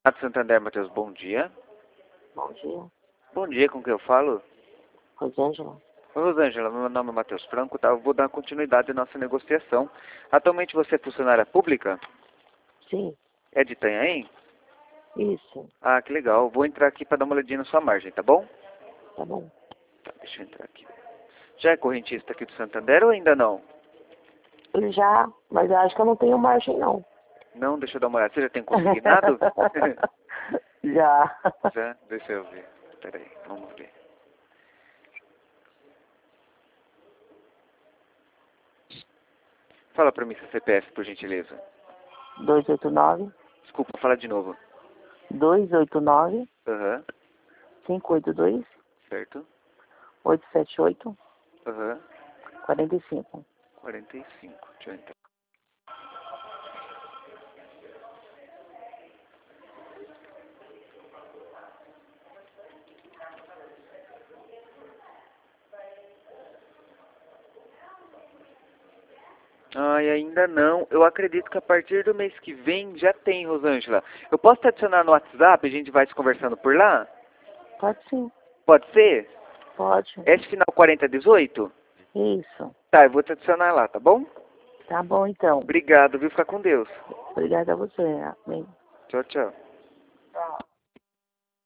Renato Santander, Matheus, bom dia. Bom dia. Bom dia, com quem eu falo? Rosângela. Oi, Rosângela, meu nome é Matheus Franco, tá? Eu vou dar continuidade à nossa negociação. Atualmente você é funcionária pública? Sim, É de Itanhaém? isso. Ah, que legal. Vou entrar aqui para dar uma olhadinha na sua margem, tá bom? Tá bom. Tá, deixa eu entrar aqui. Já é correntista aqui do Santander ou ainda não? Já, mas eu acho que eu não tenho margem, não. Não, deixa eu dar uma olhada. Você já tem consignado? Já. Já? Deixa eu ver. Peraí, vamos ver. Fala pra mim seu CPF, por gentileza. 289 Desculpa, fala de novo. 289 Aham, 582 certo. 878 Aham, 45. 45. Deixa eu entrar. Ai, ainda não. Eu acredito que a partir do mês que vem já tem, Rosângela. Eu posso te adicionar no WhatsApp e a gente vai se conversando por lá? Pode sim, Pode ser? pode. Esse final 4018? Isso. Tá, eu vou te adicionar lá, tá bom? Tá bom, então. Obrigado, viu? Fica com Deus. Obrigada a você. Amém. Tchau, tchau.